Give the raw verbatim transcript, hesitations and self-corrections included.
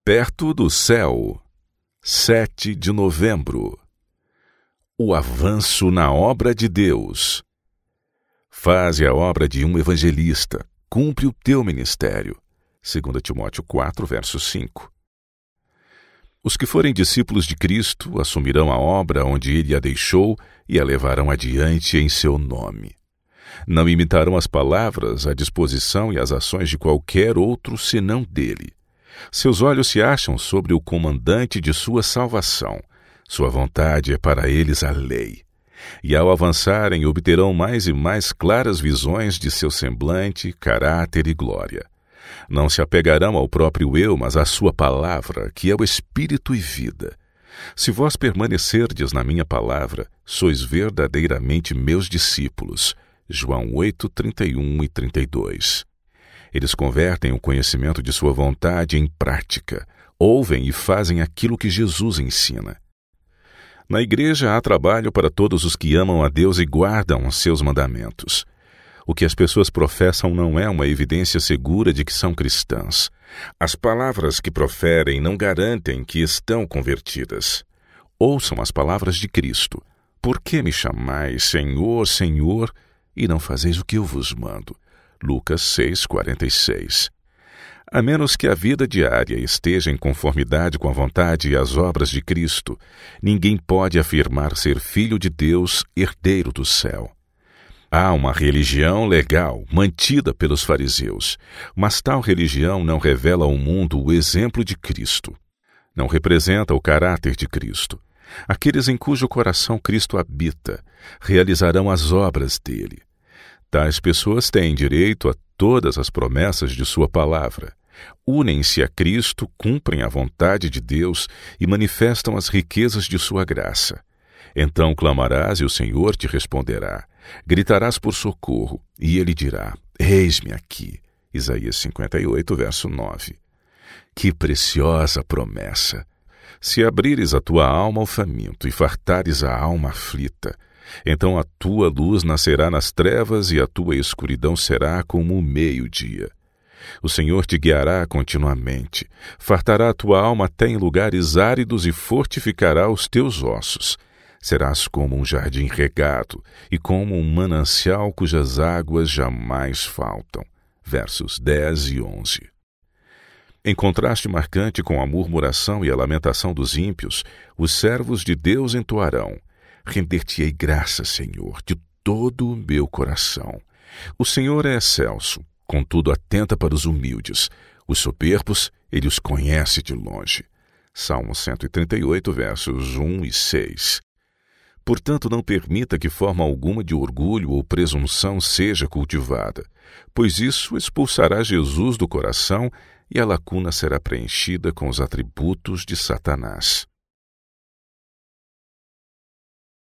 Perto do céu, sete de novembro. O avanço na obra de Deus. Faze a obra de um evangelista, cumpre o teu ministério. Segundo Timóteo quatro, verso cinco. Os que forem discípulos de Cristo assumirão a obra onde ele a deixou e a levarão adiante em seu nome. Não imitarão as palavras, a disposição e as ações de qualquer outro senão dele. Seus olhos se acham sobre o comandante de sua salvação. Sua vontade é para eles a lei. E ao avançarem, obterão mais e mais claras visões de seu semblante, caráter e glória. Não se apegarão ao próprio eu, mas à sua palavra, que é o Espírito e vida. Se vós permanecerdes na minha palavra, sois verdadeiramente meus discípulos. João oito, trinta e um e trinta e dois. Eles convertem o conhecimento de sua vontade em prática, ouvem e fazem aquilo que Jesus ensina. Na igreja há trabalho para todos os que amam a Deus e guardam os seus mandamentos. O que as pessoas professam não é uma evidência segura de que são cristãs. As palavras que proferem não garantem que estão convertidas. Ouçam as palavras de Cristo. Por que me chamais Senhor, Senhor, e não fazeis o que eu vos mando? Lucas seis, quarenta e seis. A menos que a vida diária esteja em conformidade com a vontade e as obras de Cristo, ninguém pode afirmar ser filho de Deus, herdeiro do céu. Há uma religião legal, mantida pelos fariseus, mas tal religião não revela ao mundo o exemplo de Cristo. Não representa o caráter de Cristo. Aqueles em cujo coração Cristo habita, realizarão as obras dele. Tais pessoas têm direito a todas as promessas de sua palavra. Unem-se a Cristo, cumprem a vontade de Deus e manifestam as riquezas de sua graça. Então clamarás e o Senhor te responderá. Gritarás por socorro e ele dirá, eis-me aqui. Isaías cinquenta e oito, verso nove. Que preciosa promessa! Se abrires a tua alma ao faminto e fartares a alma aflita, então a tua luz nascerá nas trevas e a tua escuridão será como o meio-dia. O Senhor te guiará continuamente, fartará a tua alma até em lugares áridos e fortificará os teus ossos. Serás como um jardim regado e como um manancial cujas águas jamais faltam. Versos dez e onze. Em contraste marcante com a murmuração e a lamentação dos ímpios, os servos de Deus entoarão: render-te-ei graças, Senhor, de todo o meu coração. O Senhor é excelso, contudo atenta para os humildes. Os soberbos, ele os conhece de longe. Salmo cento e trinta e oito, versos um e seis. Portanto, não permita que forma alguma de orgulho ou presunção seja cultivada, pois isso expulsará Jesus do coração e a lacuna será preenchida com os atributos de Satanás.